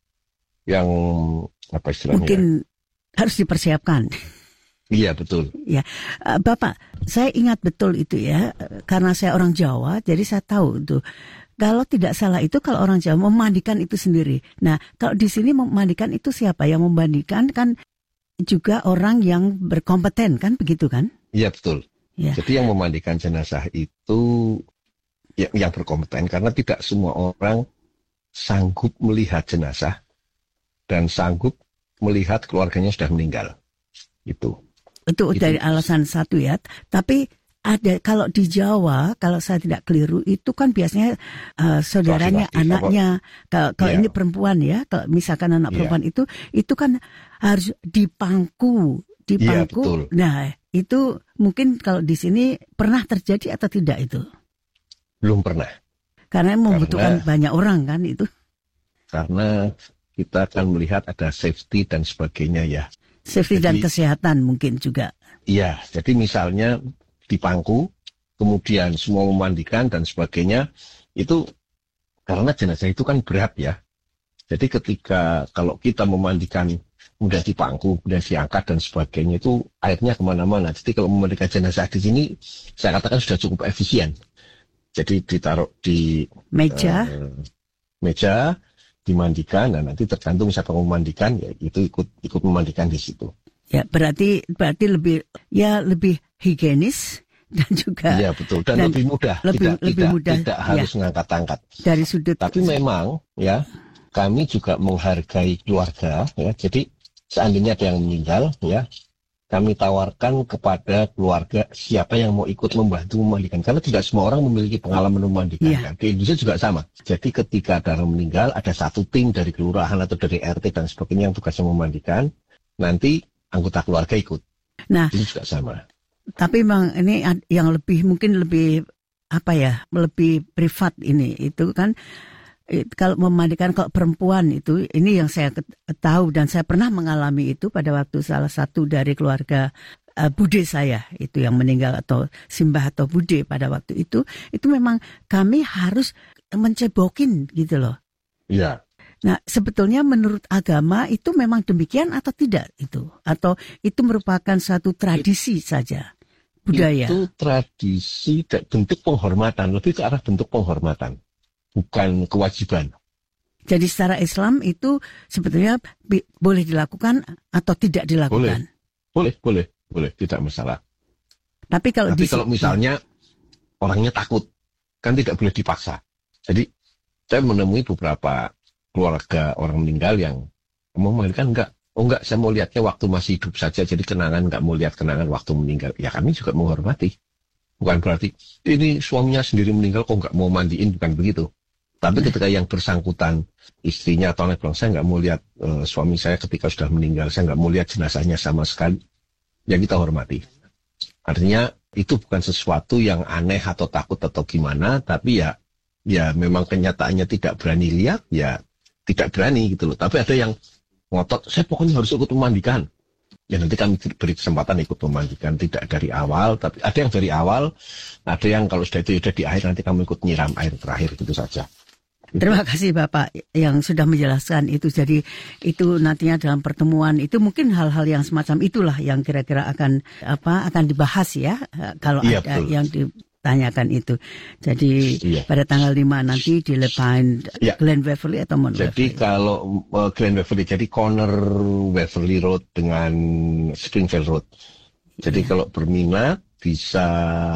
S12: yang apa istilahnya?
S1: Mungkin ya? harus dipersiapkan.
S12: Iya betul.
S1: Ya, Bapak, saya ingat betul itu ya, karena saya orang Jawa, jadi saya tahu itu. Kalau tidak salah itu kalau orang Jawa memandikan itu sendiri. Nah, kalau di sini memandikan itu siapa yang memandikan kan juga orang yang berkompeten kan begitu kan?
S12: Iya betul. Ya. Jadi yang memandikan jenazah itu yang, yang berkompeten karena tidak semua orang sanggup melihat jenazah dan sanggup melihat keluarganya sudah meninggal. Itu.
S1: Itu dari alasan satu ya. Tapi ada kalau di Jawa, kalau saya tidak keliru, itu kan biasanya uh, saudaranya, laki-laki, anaknya. Kalau, kalau yeah. ini perempuan ya, kalau misalkan anak yeah. perempuan itu, itu kan harus dipangku, dipangku. Yeah, betul. Nah, itu mungkin kalau di sini pernah terjadi atau tidak itu?
S12: Belum pernah.
S1: Karena membutuhkan karena, banyak orang kan itu.
S12: Karena kita akan melihat ada safety dan sebagainya ya.
S1: Safety jadi, dan kesehatan mungkin juga.
S12: Iya, jadi misalnya dipangku, kemudian semua memandikan dan sebagainya, itu karena jenazah itu kan berat ya. Jadi ketika kalau kita memandikan, kemudian dipangku, kemudian diangkat dan sebagainya, itu airnya kemana-mana. Jadi kalau memandikan jenazah di sini, saya katakan sudah cukup efisien. Jadi ditaruh di
S1: meja,
S12: uh, meja, dimandikan, dan nanti tergantung siapa yang memandikan, ya itu ikut ikut memandikan di situ.
S1: Ya, berarti berarti lebih ya lebih higienis dan juga
S12: ya betul dan, dan lebih mudah
S1: lebih,
S12: tidak
S1: lebih
S12: tidak,
S1: mudah
S12: tidak harus ya. ngangkat-angkat
S1: dari sudut.
S12: Tapi memang ya kami juga menghargai keluarga ya. Jadi seandainya ada yang meninggal ya, kami tawarkan kepada keluarga siapa yang mau ikut membantu memandikan. Karena tidak semua orang memiliki pengalaman memandikan. Yeah. Di Indonesia juga sama. Jadi ketika ada orang meninggal, ada satu tim dari kelurahan atau dari R T dan sebagainya yang tugasnya memandikan. Nanti anggota keluarga ikut.
S1: Nah,
S12: itu juga sama.
S1: Tapi memang ini yang lebih mungkin lebih apa ya, lebih privat ini itu kan. Kalau memandikan kalau perempuan itu, ini yang saya tahu dan saya pernah mengalami itu pada waktu salah satu dari keluarga uh, bude saya itu yang meninggal atau simbah atau bude pada waktu itu, itu memang kami harus mencebokin gitu loh.
S12: Iya.
S1: Nah sebetulnya menurut agama itu memang demikian atau tidak itu? Atau itu merupakan satu tradisi saja, budaya?
S12: Itu tradisi, bentuk penghormatan, lebih ke arah bentuk penghormatan. Bukan kewajiban.
S1: Jadi secara Islam itu sebetulnya bi- boleh dilakukan atau tidak dilakukan?
S12: Boleh, boleh, boleh, boleh, tidak masalah.
S1: Tapi kalau,
S12: Tapi
S1: di-
S12: kalau misalnya orangnya takut, kan tidak boleh dipaksa. Jadi saya menemui beberapa keluarga orang meninggal yang mau memandikan enggak. Oh enggak, saya mau lihatnya waktu masih hidup saja, jadi kenangan, enggak mau lihat kenangan waktu meninggal. Ya kami juga menghormati. Bukan berarti ini suaminya sendiri meninggal kok enggak mau mandiin, bukan begitu. Tapi ketika yang bersangkutan istrinya atau anak bilang, saya nggak mau lihat uh, suami saya ketika sudah meninggal, saya nggak mau lihat jenazahnya sama sekali, ya kita hormati. Artinya itu bukan sesuatu yang aneh atau takut atau gimana, tapi ya ya memang kenyataannya tidak berani lihat, ya tidak berani gitu loh. Tapi ada yang ngotot, saya pokoknya harus ikut memandikan. Ya nanti kami beri kesempatan ikut memandikan, tidak dari awal, tapi ada yang dari awal, ada yang kalau sudah itu sudah di akhir nanti kamu ikut nyiram air terakhir gitu saja.
S1: Terima kasih Bapak yang sudah menjelaskan itu. Jadi itu nantinya dalam pertemuan itu mungkin hal-hal yang semacam itulah yang kira-kira akan apa akan dibahas ya kalau iya, ada betul. Yang ditanyakan itu. Jadi iya. Pada tanggal lima nanti di Lepine iya. Glen Waverley atau Mount
S12: Waverley. Jadi kalau uh, Glen Waverley jadi corner Waverley Road dengan Springfield Road. Jadi iya. Kalau berminat bisa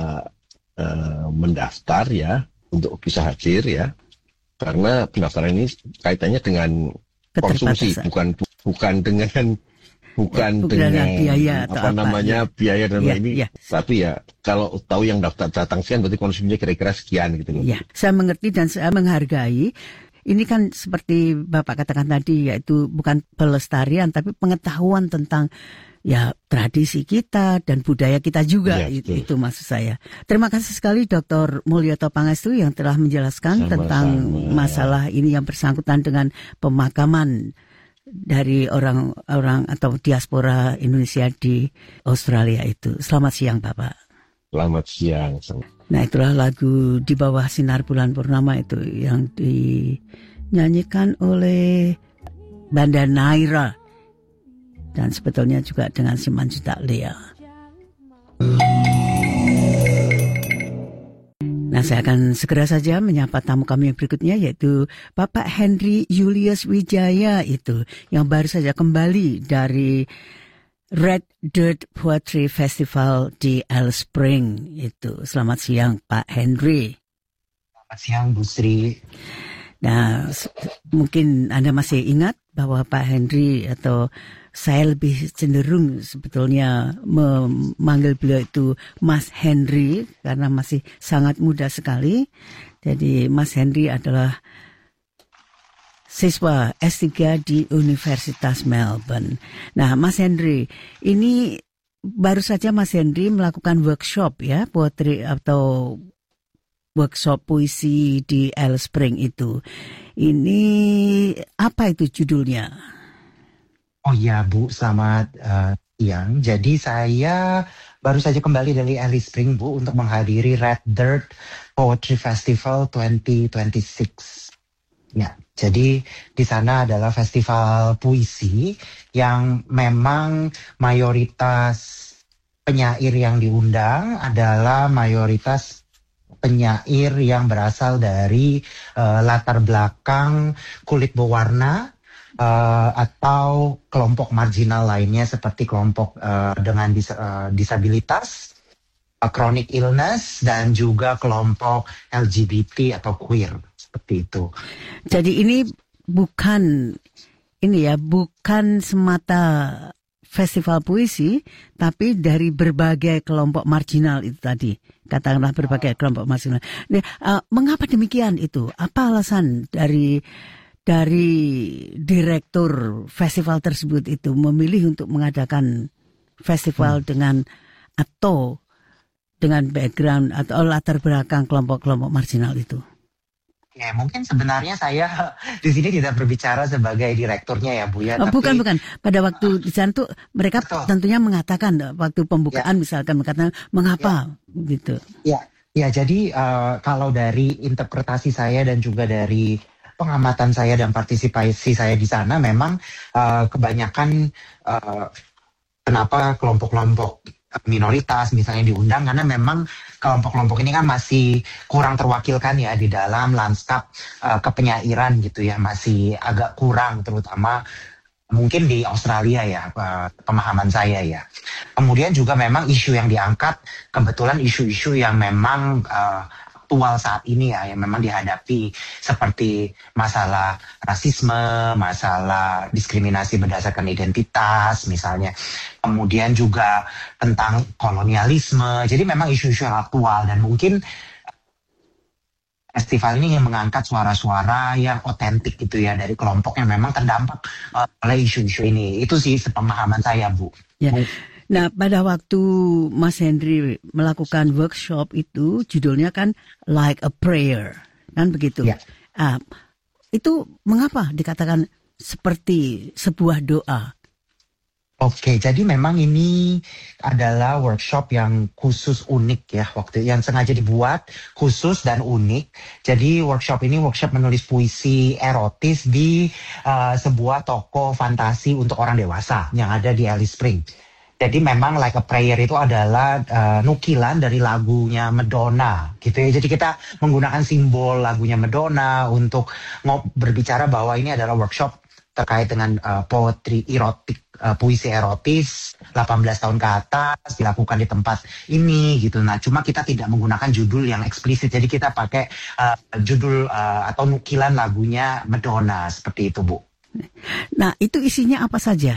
S12: uh, mendaftar ya untuk bisa hadir ya. Karena pendaftaran ini kaitannya dengan konsumsi, bukan bukan dengan bukan ya, dengan
S1: biaya
S12: apa, apa namanya ya. biaya dan ya, ini. Ya. Tapi ya kalau tahu yang daftar datang sekian berarti konsumsinya kira-kira sekian gitu loh.
S1: Ya, saya mengerti dan saya menghargai. Ini kan seperti Bapak katakan tadi, yaitu bukan pelestarian tapi pengetahuan tentang ya tradisi kita dan budaya kita juga, ya, itu, itu maksud saya. Terima kasih sekali Doktor Mulyoto Pangestu yang telah menjelaskan Sama-sama. tentang masalah ini yang bersangkutan dengan pemakaman dari orang-orang atau diaspora Indonesia di Australia itu. Selamat siang Bapak.
S12: Selamat siang.
S1: Nah itulah lagu Di Bawah Sinar Bulan Purnama itu yang dinyanyikan oleh Banda Naira. Dan sebetulnya juga dengan Simanjuntak Lea. Nah, saya akan segera saja menyapa tamu kami yang berikutnya, yaitu Bapak Henry Julius Wijaya itu, yang baru saja kembali dari Red Dirt Poetry Festival di Alice Spring itu. Selamat siang, Pak Henry.
S13: Selamat siang, Bu Sri.
S1: Nah, mungkin Anda masih ingat bahwa Pak Henry atau saya lebih cenderung sebetulnya memanggil beliau itu Mas Henry karena masih sangat muda sekali. Jadi Mas Henry adalah siswa S tiga di Universitas Melbourne. Nah, Mas Henry, ini baru saja Mas Henry melakukan workshop ya, poetry atau workshop puisi di Alice Spring itu. Ini apa itu judulnya?
S13: Oh iya Bu, selamat uh, siang. Jadi saya baru saja kembali dari Alice Spring Bu untuk menghadiri Red Dirt Poetry Festival dua ribu dua puluh enam. Ya, jadi di sana adalah festival puisi yang memang mayoritas penyair yang diundang adalah mayoritas penyair yang berasal dari uh, latar belakang kulit berwarna uh, atau kelompok marginal lainnya seperti kelompok uh, dengan dis- uh, disabilitas, uh, chronic illness, dan juga kelompok L G B T atau queer seperti itu.
S1: Jadi ini bukan ini ya bukan semata festival puisi, tapi dari berbagai kelompok marginal itu tadi. Katakanlah berbagai kelompok marginal. Nah, uh, mengapa demikian itu? Apa alasan dari dari direktur festival tersebut itu memilih untuk mengadakan festival hmm. dengan atau dengan background atau latar belakang kelompok-kelompok marginal itu?
S13: Ya, mungkin sebenarnya saya di sini tidak berbicara sebagai direkturnya ya Bu ya.
S1: Oh,
S13: tapi,
S1: bukan bukan. Pada waktu di sana tuh mereka betul. tentunya mengatakan waktu pembukaan ya. misalkan mengatakan mengapa ya. gitu.
S13: Ya, ya jadi uh, kalau dari interpretasi saya dan juga dari pengamatan saya dan partisipasi saya di sana memang uh, kebanyakan uh, kenapa kelompok-kelompok minoritas misalnya diundang karena memang kelompok-kelompok ini kan masih kurang terwakilkan ya di dalam lanskap uh, kepenyairan gitu ya, masih agak kurang terutama mungkin di Australia ya, uh, pemahaman saya ya. Kemudian juga memang isu yang diangkat kebetulan isu-isu yang memang uh, aktual saat ini ya, yang memang dihadapi seperti masalah rasisme, masalah diskriminasi berdasarkan identitas misalnya, kemudian juga tentang kolonialisme. Jadi memang isu-isu yang aktual dan mungkin festival ini yang mengangkat suara-suara yang otentik gitu ya dari kelompok yang memang terdampak uh, oleh isu-isu ini. Itu sih sepemahaman saya, Bu.
S1: Ya. Nah, pada waktu Mas Henry melakukan workshop itu, judulnya kan Like a Prayer, kan begitu?
S13: Ya.
S1: Ah, itu mengapa dikatakan seperti sebuah doa?
S13: Oke, jadi memang ini adalah workshop yang khusus unik ya, waktu yang sengaja dibuat khusus dan unik. Jadi workshop ini workshop menulis puisi erotis di uh, sebuah toko fantasi untuk orang dewasa yang ada di Alice Springs. Jadi memang Like a Prayer itu adalah uh, nukilan dari lagunya Madonna gitu ya. Jadi kita menggunakan simbol lagunya Madonna untuk ngob- berbicara bahwa ini adalah workshop terkait dengan uh, poetry erotik, uh, puisi erotis delapan belas tahun ke atas dilakukan di tempat ini gitu. Nah, cuma kita tidak menggunakan judul yang eksplisit. Jadi kita pakai uh, judul uh, atau nukilan lagunya Madonna seperti itu, Bu.
S1: Nah, itu isinya apa saja?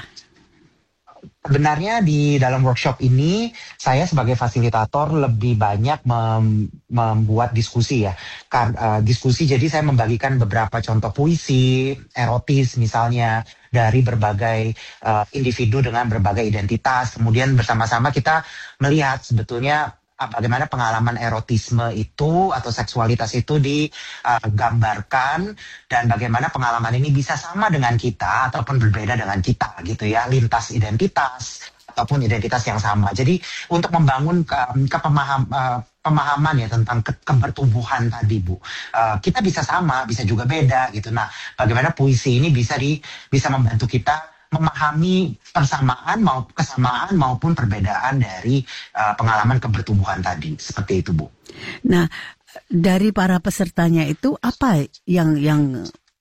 S13: Sebenarnya di dalam workshop ini saya sebagai fasilitator lebih banyak mem- membuat diskusi ya. Kar- uh, diskusi jadi saya membagikan beberapa contoh puisi erotis misalnya dari berbagai uh, individu dengan berbagai identitas. Kemudian bersama-sama kita melihat sebetulnya bagaimana pengalaman erotisme itu atau seksualitas itu digambarkan uh, dan bagaimana pengalaman ini bisa sama dengan kita ataupun berbeda dengan kita gitu ya, lintas identitas ataupun identitas yang sama. Jadi untuk membangun ke, ke pemaham, uh, pemahaman ya tentang ke, kebertubuhan tadi, Bu. Uh, kita bisa sama, bisa juga beda gitu. Nah, bagaimana puisi ini bisa di bisa membantu kita memahami persamaan mau kesamaan maupun perbedaan dari uh, pengalaman kebertubuhan tadi, seperti itu, Bu.
S1: Nah, dari para pesertanya itu apa yang yang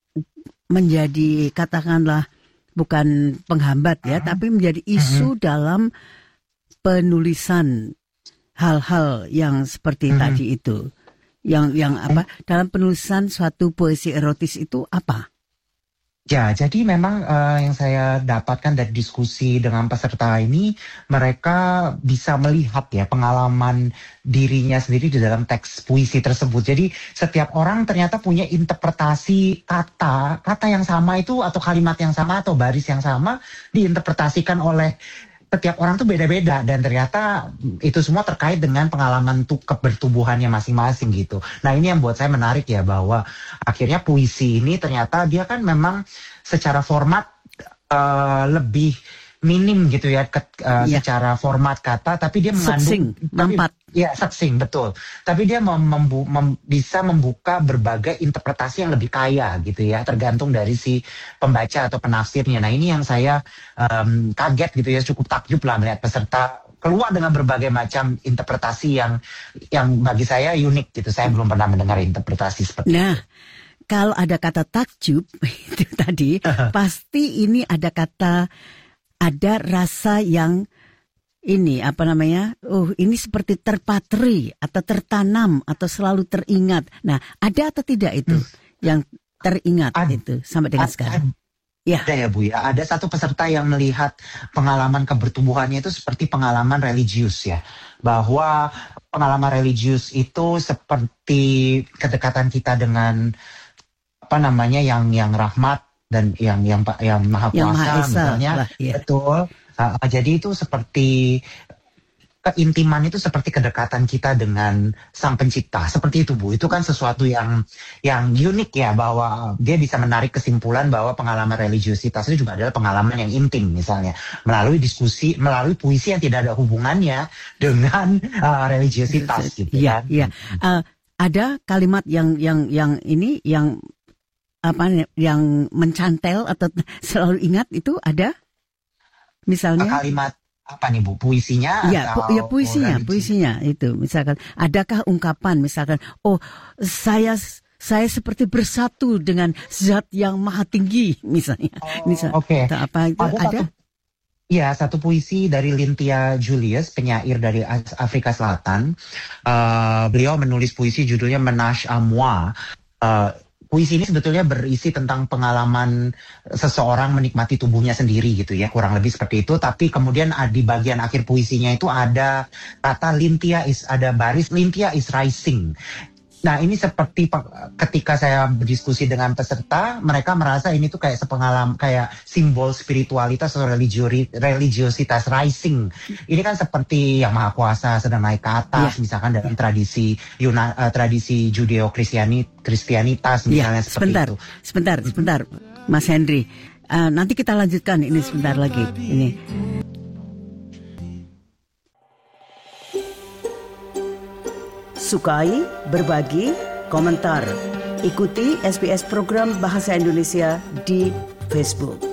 S1: menjadi katakanlah bukan penghambat ya, uh-huh. tapi menjadi isu uh-huh. dalam penulisan hal-hal yang seperti uh-huh. tadi itu, yang yang apa dalam penulisan suatu puisi erotis itu apa?
S13: Ya, jadi memang uh, yang saya dapatkan dari diskusi dengan peserta ini, mereka bisa melihat ya pengalaman dirinya sendiri di dalam teks puisi tersebut. Jadi setiap orang ternyata punya interpretasi kata, kata yang sama itu atau kalimat yang sama atau baris yang sama diinterpretasikan oleh setiap orang tuh beda-beda dan ternyata itu semua terkait dengan pengalaman tuh kebertubuhannya masing-masing gitu. Nah ini yang buat saya menarik ya bahwa akhirnya puisi ini ternyata dia kan memang secara format uh, lebih minim gitu ya ke, uh, yeah. secara format kata, tapi dia mengandung
S1: nampak.
S13: Ya, succinct, betul. Tapi dia mem, membu, mem, bisa membuka berbagai interpretasi yang lebih kaya gitu ya, tergantung dari si pembaca atau penafsirnya. Nah ini yang saya um, kaget gitu ya, cukup takjub lah melihat peserta keluar dengan berbagai macam interpretasi yang yang bagi saya unik gitu. Saya belum pernah mendengar interpretasi seperti
S1: nah,
S13: itu.
S1: Kalau ada kata takjub itu tadi, pasti ini ada kata, ada rasa yang ini apa namanya? Oh, ini seperti terpatri atau tertanam atau selalu teringat. Nah, ada atau tidak itu hmm. yang teringat
S13: ad,
S1: itu sampai dengan
S13: ad,
S1: sekarang? Ya.
S13: Ada ya Bu ya, ada satu peserta yang melihat pengalaman kebertubuhannya itu seperti pengalaman religius ya. Bahwa pengalaman religius itu seperti kedekatan kita dengan apa namanya yang yang rahmat dan yang yang yang maha kuasa
S1: yang maha esa,
S13: misalnya.
S1: lah, ya.
S13: Betul. Uh, jadi itu seperti keintiman itu seperti kedekatan kita dengan Sang Pencipta, seperti itu Bu. Itu kan sesuatu yang yang unik ya, bahwa dia bisa menarik kesimpulan bahwa pengalaman religiositas itu juga adalah pengalaman yang intim, misalnya melalui diskusi, melalui puisi yang tidak ada hubungannya dengan uh, religiositas. Gitu
S1: Iya,
S13: kan.
S1: iya. Uh, ada kalimat yang yang yang ini yang apa yang mencantel atau selalu ingat itu ada, misalnya
S13: kalimat apa nih Bu, puisinya
S1: ya,
S13: atau
S1: pu- ya puisinya,
S13: religi?
S1: puisinya itu misalkan, adakah ungkapan misalkan, oh saya saya seperti bersatu dengan zat yang maha tinggi misalnya,
S13: Oh,
S1: misal,
S13: Oke.
S1: atau apa itu
S13: Ada
S1: ada?
S13: satu, ya satu puisi dari Lynthia Julius, penyair dari As- Afrika Selatan. Uh, beliau menulis puisi judulnya Menage à moi. Uh, Puisi ini sebetulnya berisi tentang pengalaman seseorang menikmati tubuhnya sendiri gitu ya, kurang lebih seperti itu. Tapi kemudian di bagian akhir puisinya itu ada kata Lynthia is, ada baris Lynthia is rising. Nah ini seperti ketika saya berdiskusi dengan peserta, mereka merasa ini tuh kayak sepengalaman, kayak simbol spiritualitas atau religiori, religiositas rising. Ini kan seperti yang Maha Kuasa sedang naik ke atas, ya. Misalkan dalam tradisi Yuna, uh, tradisi Judeo-Kristianitas misalnya, ya, seperti
S1: sebentar,
S13: itu.
S1: Sebentar, sebentar, Mas Henry. Uh, nanti kita lanjutkan ini sebentar lagi. Ini. Sukai, berbagi, komentar. Ikuti S B S program Bahasa Indonesia di Facebook.